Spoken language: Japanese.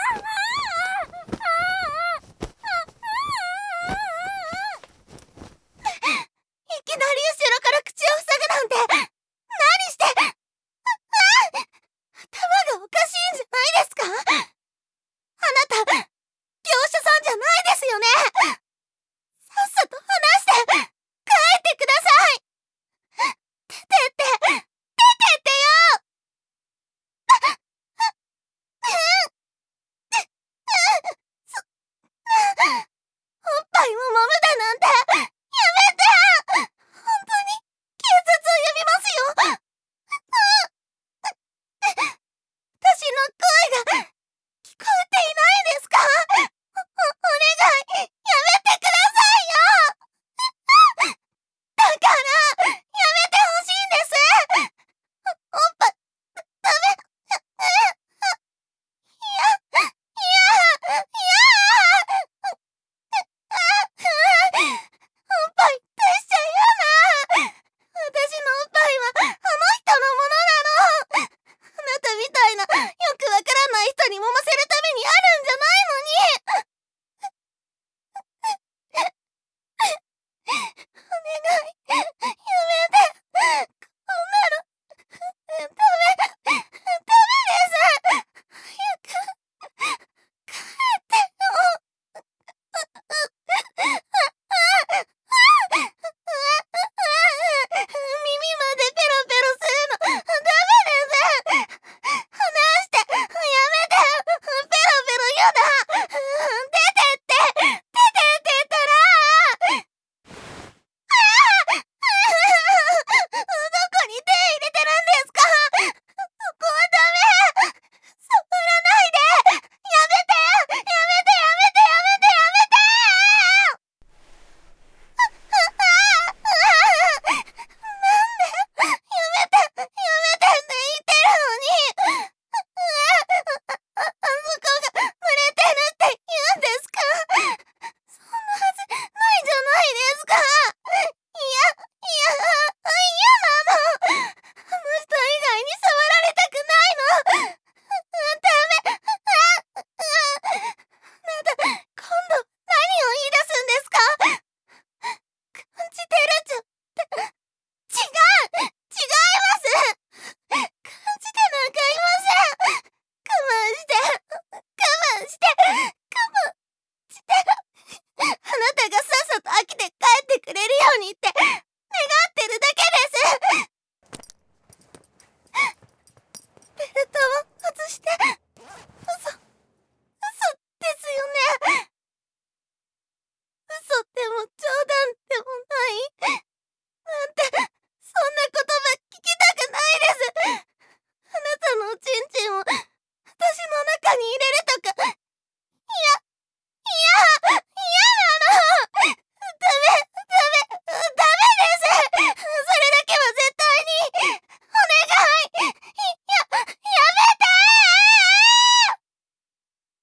きなり後ろから口を塞ぐなんて、何して、頭がおかしいんじゃないですか？あなた、業者さんじゃないですよね。さっさと話して、帰ってください。出てって、出てってよ。おっぱいを揉むだなんて、やめて。本当に、警察を呼びますよ。私の声が、聞こえていないですか？お願い、やめてくださいよ。だから、やめてほしいんです。おっぱい、ダメ。おっぱい出しちゃ嫌な。私のおっぱいはあの人のものなの。あなたみたいなよくわからない人に揉ませるためにあるんじゃないのに。お願い、やめて。こんなのダメ、ダメです。早く帰ってよ。耳までペロペロするのダメです。離して、やめて。ペロペロやだ。出てって、出てって言ったら。どこに手入れてるんですか？そこはダメ。触らないで。やめて、やめて、やめて、やめて、やめて。やめて、やめてって言ってるのに。あそこが濡れてるって言うんですか？そんなはずないじゃないですか。嫌なの。あの人以外に触られたくないの。ダメ。あなた、今度何を言い出すんですか？感じてるじゃ、違う、違います。感じてなんかいません。我慢して、我慢して、